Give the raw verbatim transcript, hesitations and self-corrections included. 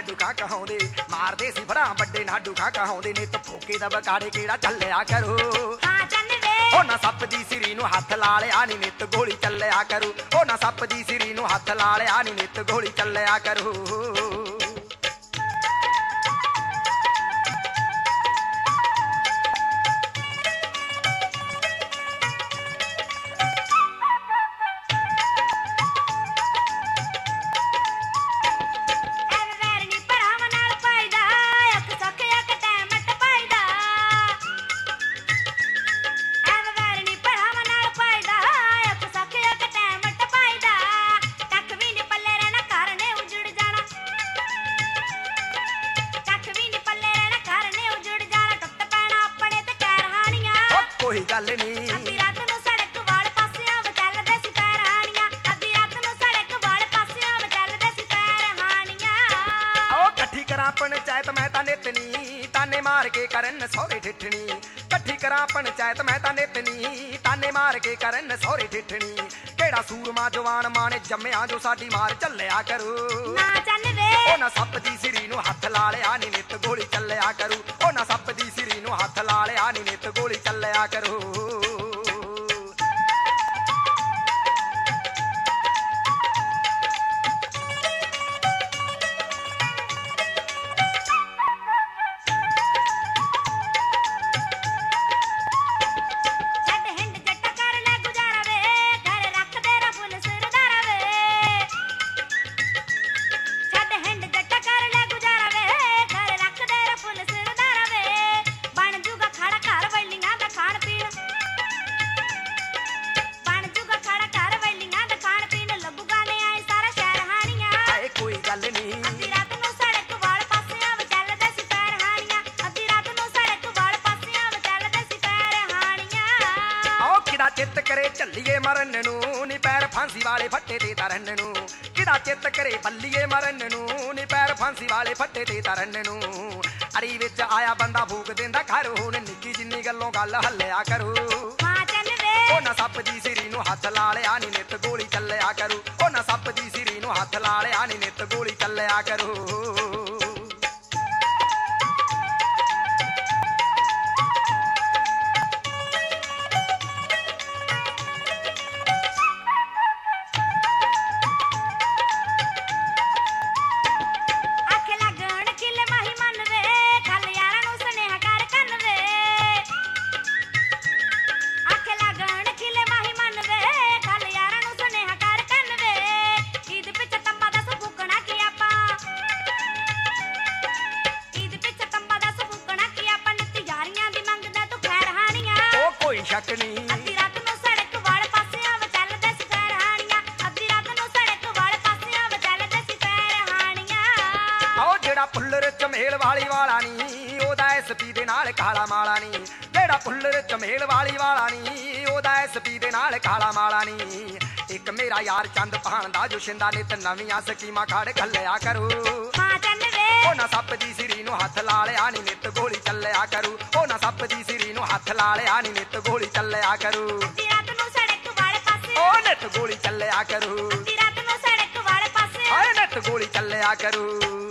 ਨਾਡੂ ਖਾ ਕਹਾਉਂਦੇ ਮਾਰਦੇ ਸੀ ਫੜਾਂ ਵੱਡੇ ਨਾਡੂ ਖਾ ਕਹਾਉਂਦੇ ਨਿੱਤ ਫੋਕੇ ਦਾ ਬਕਾੜੇ ਕਿਹੜਾ ਚੱਲਿਆ ਕਰੂ ਹਾਂ ਚੰਨ ਵੇ ਉਹ ਨਾ ਸੱਪ ਦੀ ਸਿਰੀ ਨੂੰ ਹੱਥ ਲਾ ਲਿਆ ਨੀ ਨਿੱਤ ਗੋਲੀ ਚੱਲਿਆ ਕਰੂ ਉਹ ਨਾ ਸੱਪ ਦੀ ਸਿਰੀ ਨੂੰ ਹੱਥ ਲਾ ਲਿਆ ਨੀ ਨਿੱਤ ਗੋਲੀ ਚੱਲਿਆ ਕਰੂ ਕੋਈ ਗੱਲ ਨੀ ਅੱਧੀ ਰਾਤ ਨੂੰ ਸੜਕ ਵਾਲ ਪਾਸਿਆਂ ਵਿੱਚ ਚੱਲਦੇ ਸੀ ਪੈਰਾਣੀਆਂ ਅੱਧੀ ਰਾਤ ਨੂੰ ਸੜਕ ਵਾਲ ਪਾਸਿਆਂ ਵਿੱਚ ਚੱਲਦੇ ਸੀ ਪੈਰਾਣੀਆਂ ਓ ਇਕੱਠੀ ਕਰਾਂ ਪੰਚਾਇਤ ਮੈਂ ਤਾਂ ਨਿਤਨੀ ਤਾਨੇ ਮਾਰ ਕੇ ਕਰਨ ਸਹੁਰੇ ਠਿੱਠਣੀ ਇਕੱਠੀ ਕਰਾਂ ਪੰਚਾਇਤ ਮੈਂ ਤਾਂ ਨਿਤਨੀ ਤਾਨੇ ਮਾਰ ਕੇ ਕਰਨ ਸਹੁਰੇ ਠਿੱਠਣੀ ਕਿਹੜਾ ਸੂਰਮਾ ਜਵਾਨ ਮਾਣੇ ਜੰਮਿਆ ਜੋ ਸਾਡੀ ਮਾਰ ਚੱਲਿਆ ਕਰੂ ਨਾ ਚੰਨ ਵੇ ਉਹ ਨਾ ਸੱਪ ਦੀ ਸਿਰੀ ਨੂੰ ਹੱਥ ਲਾ ਲਿਆ ਨੀ ਨਿੱਤ ਗੋਲੀ ਚੱਲਿਆ ਕਰੂ ਉਹ ਨਾ ਸੱਪ ਦੀ ਸਿਰੀ ਨੂੰ ਹੱਥ ਲਾ ਲਿਆ ਨੀ ਨਿੱਤ ਗੋਲੀ ਚੱਲਿਆ ਕਰੂ ਚਿੱਤ ਕਰੇ ਝੱਲੀਏ ਮਰਨ ਨੂੰ ਨੀ ਪੈਰ ਫਾਂਸੀ ਵਾਲੇ ਫੱਟੇ ਤੇ ਤਰਨ ਨੂੰ ਕਿਹੜਾ ਚਿੱਤ ਕਰੇ ਬੱਲੀਏ ਮਰਨ ਨੂੰ ਨੀ ਪੈਰ ਫਾਂਸੀ ਵਾਲੇ ਫੱਟੇ ਤੇ ਤਰਨ ਨੂੰ ਅੜੀ ਵਿੱਚ ਆਇਆ ਬੰਦਾ ਫੂਕ ਦਿੰਦਾ ਘਰ ਹੁਣ ਨਿੱਕੀ ਜਿੰਨੀ ਗੱਲੋਂ ਗੱਲ ਹੱਲਿਆ ਕਰੂ ਹਾਂ ਚੰਨ ਵੇ ਉਹ ਨਾ ਸੱਪ ਦੀ ਸਿਰੀ ਨੂੰ ਹੱਥ ਲਾ ਲਿਆ ਨੀ ਨਿੱਤ ਗੋਲੀ ਚੱਲਿਆ ਕਰੂ ਉਹ ਨਾ ਸੱਪ ਦੀ ਸਿਰੀ ਨੂੰ ਹੱਥ ਲਾ ਲਿਆ ਨੀ ਨਿੱਤ ਗੋਲੀ ਚੱਲਿਆ ਕਰੂ ਸ਼ੱਕ ਨੀ ਅੱਧੀ ਰਾਤ ਨੂੰ ਸੜਕ ਵਾਲ ਪਾਸਿਆਂ ਵਿੱਚ ਚੱਲਦੇ ਸੀ ਪੈਰਾਣੀਆਂ ਅੱਧੀ ਰਾਤ ਨੂੰ ਸੜਕ ਵਾਲ ਪਾਸਿਆਂ ਵਿੱਚ ਚੱਲਦੇ ਸੀ ਪੈਰਾਣੀਆਂ ਆਓ ਜਿਹੜਾ ਪੁੱਲਰ ਚਮੇਲ ਵਾਲੀ ਵਾਲਾ ਨੀ ਉਹਦਾ ਐਸਪੀ ਦੇ ਨਾਲ ਕਾਲਾ ਮਾਲਾ ਨੀ ਜਿਹੜਾ ਪੁੱਲਰ ਚਮੇਲ ਵਾਲੀ ਵਾਲਾ ਨੀ ਉਹਦਾ ਐਸਪੀ ਦੇ ਨਾਲ ਕਾਲਾ ਮਾਲਾ ਨੀ ਇੱਕ ਮੇਰਾ ਯਾਰ ਚੰਦ ਭਾਣ ਦਾ ਜੋ ਸ਼ਿੰਦਾ ਨਿਤ ਨਵੀਆਂ ਸਕੀਮਾਂ ਖੜ ਘੱਲਿਆ ਕਰੂ ਹਾਂ ਚੰਨ ਵੇ ਉਹ ਨਾ ਸੱਪ ਦੀ ਸਿਰੀ ਨੂੰ ਹੱਥ ਲਾ ਲਿਆ ਨੀ ਨਿੱਤ ਗੋਲੀ ਚੱਲਿਆ ਕਰੂ ਉਹ ਨਾ ਸੱਪ ਦੀ ਸਿਰੀ ਨੂੰ ਹੱਥ ਲਾ ਲਿਆ ਨੀ ਨਿੱਤ ਗੋਲੀ ਚੱਲਿਆ ਕਰੂ ਅੱਧੀ ਰਾਤ ਨੂੰ ਸੜਕ ਵਾਲੇ ਪਾਸੇ ਉਹ ਨਿੱਤ ਗੋਲੀ ਚੱਲਿਆ ਕਰੂ ਅੱਧੀ ਰਾਤ ਨੂੰ ਸੜਕ ਵਾਲੇ ਪਾਸੇ ਓਏ ਨਿੱਤ ਗੋਲੀ ਚੱਲਿਆ ਕਰੂ।